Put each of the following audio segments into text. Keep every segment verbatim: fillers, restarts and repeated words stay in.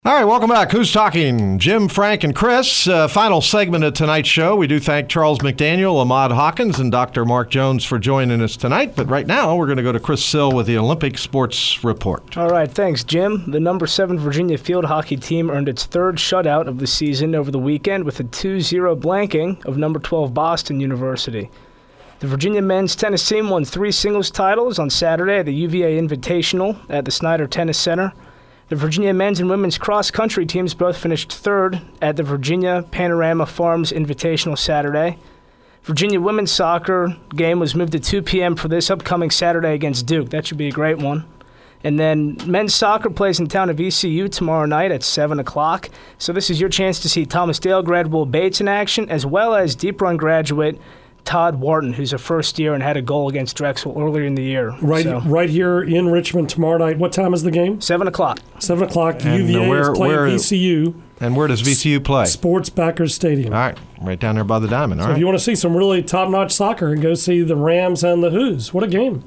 All right, welcome back. Who's Talking? Jim, Frank, and Chris. Uh, final segment of tonight's show. We do thank Charles McDaniel, Ahmad Hawkins, and Doctor Mark Jones for joining us tonight. But right now, we're going to go to Chris Sill with the Olympic Sports Report. All right, thanks, Jim. The number seven Virginia field hockey team earned its third shutout of the season over the weekend with a two zero blanking of number twelve Boston University. The Virginia men's tennis team won three singles titles on Saturday at the U V A Invitational at the Snyder Tennis Center. The Virginia men's and women's cross-country teams both finished third at the Virginia Panorama Farms Invitational Saturday. Virginia women's soccer game was moved to two p.m. for this upcoming Saturday against Duke. That should be a great one. And then men's soccer plays in town at V C U tomorrow night at seven o'clock. So this is your chance to see Thomas Dale grad Will Bates in action, as well as Deep Run graduate Todd Wharton, who's a first year and had a goal against Drexel earlier in the year. Right so. right here in Richmond tomorrow night. What time is the game? seven o'clock. seven o'clock. And U V A where, is playing where, V C U. And where does V C U play? Sports Backers Stadium. All right, right down there by the Diamond. All so right. if you want to see some really top-notch soccer, go see the Rams and the Who's. What a game.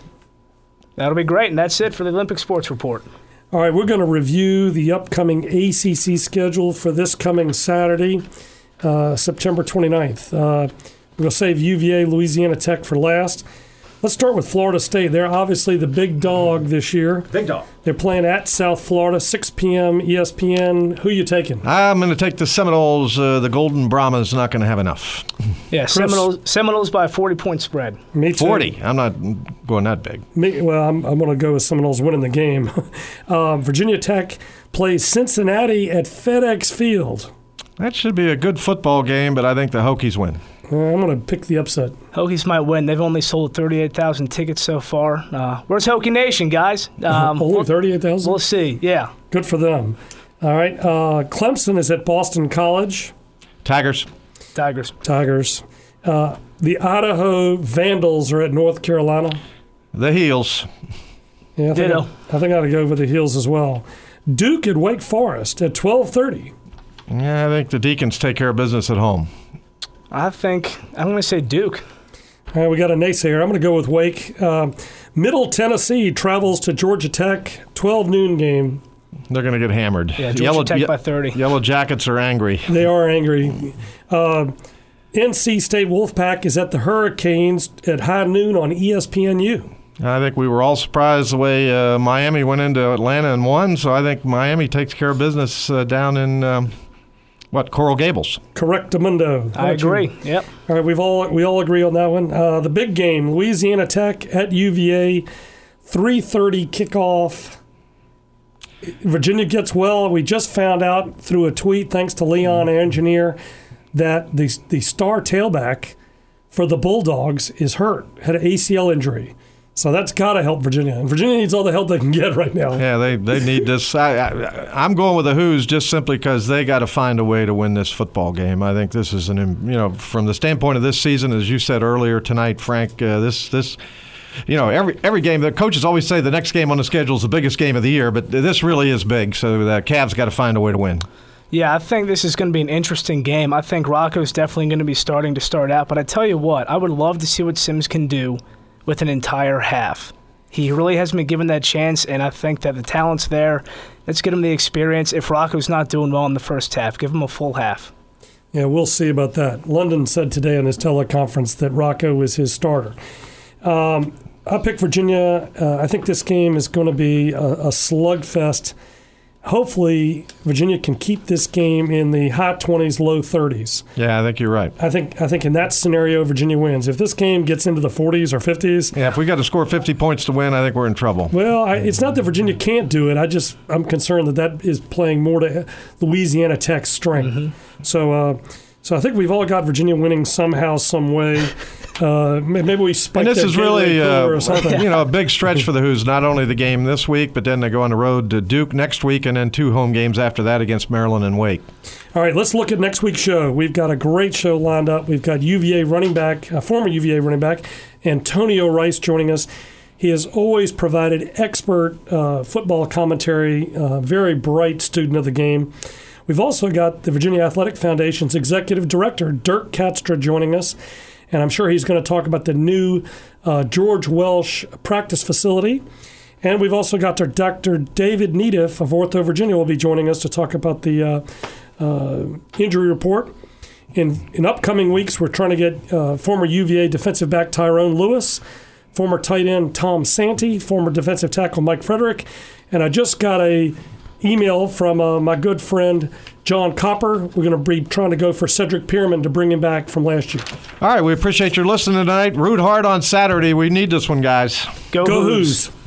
That'll be great, and that's it for the Olympic Sports Report. All right, we're going to review the upcoming A C C schedule for this coming Saturday, uh, September twenty-ninth. Uh, We're going to save U V A, Louisiana Tech for last. Let's start with Florida State. They're obviously the big dog this year. Big dog. They're playing at South Florida, six p.m. E S P N. Who you taking? I'm going to take the Seminoles. Uh, the Golden Brahma's not going to have enough. Yeah, Chris? Seminoles, Seminoles by a forty-point spread. Me too. forty. I'm not going that big. Me, well, I'm, I'm going to go with Seminoles winning the game. uh, Virginia Tech plays Cincinnati at FedEx Field. That should be a good football game, but I think the Hokies win. Uh, I'm going to pick the upset. Hokies might win. They've only sold thirty-eight thousand tickets so far. Uh, where's Hokie Nation, guys? Um, Only thirty-eight thousand? We'll see, yeah. Good for them. All right. Uh, Clemson is at Boston College. Tigers. Tigers. Tigers. Uh, the Idaho Vandals are at North Carolina. The Heels. Yeah, I think, Ditto. I, I think I ought to go with the Heels as well. Duke at Wake Forest at twelve thirty. Yeah, I think the Deacons take care of business at home. I think I'm going to say Duke. All right, we got a naysayer. I'm going to go with Wake. Uh, Middle Tennessee travels to Georgia Tech, twelve noon game. They're going to get hammered. Yeah, Georgia Yellow, Tech ye- by thirty. Yellow Jackets are angry. They are angry. Uh, N C State Wolfpack is at the Hurricanes at high noon on E S P N U. I think we were all surprised the way uh, Miami went into Atlanta and won, so I think Miami takes care of business uh, down in, um, what, Coral Gables. Correctamundo. I agree. You? Yep. All right, we've all we all agree on that one. Uh, the big game, Louisiana Tech at U V A, three thirty kickoff. Virginia gets well. We just found out through a tweet, thanks to Leon Engineer, that the the star tailback for the Bulldogs is hurt, had an A C L injury. So that's got to help Virginia. And Virginia needs all the help they can get right now. Yeah, they, they need this. I, I, I'm going with the Who's just simply because they got to find a way to win this football game. I think this is an, you know, from the standpoint of this season, as you said earlier tonight, Frank, uh, this this. You know, every every game, the coaches always say the next game on the schedule is the biggest game of the year, but this really is big, so the Cavs got to find a way to win. Yeah, I think this is going to be an interesting game. I think Rocco's definitely going to be starting to start out, but I tell you what, I would love to see what Sims can do with an entire half. He really hasn't been given that chance, and I think that the talent's there. Let's get him the experience. If Rocco's not doing well in the first half, give him a full half. Yeah, we'll see about that. London said today in his teleconference that Rocco is his starter. Um, I picked Virginia. Uh, I think this game is going to be a, a slugfest. Hopefully, Virginia can keep this game in the high twenties, low thirties. Yeah, I think you're right. I think I think in that scenario, Virginia wins. If this game gets into the forties or fifties, yeah, if we got to score fifty points to win, I think we're in trouble. Well, I, it's not that Virginia can't do it. I just I'm concerned that that is playing more to Louisiana Tech's strength. Mm-hmm. So, uh, so I think we've all got Virginia winning somehow, some way. Uh, maybe we spike and this that is really, uh, or something. you know, a big stretch for the Who's. Not only the game this week, but then they go on the road to Duke next week, and then two home games after that against Maryland and Wake. All right, let's look at next week's show. We've got a great show lined up. We've got U V A running back, uh, former U V A running back, Antonio Rice joining us. He has always provided expert uh, football commentary, uh, very bright student of the game. We've also got the Virginia Athletic Foundation's executive director, Dirk Katstra, joining us. And I'm sure he's going to talk about the new uh, George Welsh practice facility. And we've also got our Doctor David Neediff of Ortho Virginia will be joining us to talk about the uh, uh, injury report. In, in upcoming weeks, we're trying to get uh, former U V A defensive back Tyrone Lewis, former tight end Tom Santee, former defensive tackle Mike Frederick, and I just got a email from uh, my good friend John Copper. We're going to be trying to go for Cedric Pierman to bring him back from last year. All right, we appreciate your listening tonight. Root hard on Saturday. We need this one, guys. Go, Go Hoos. Hoos.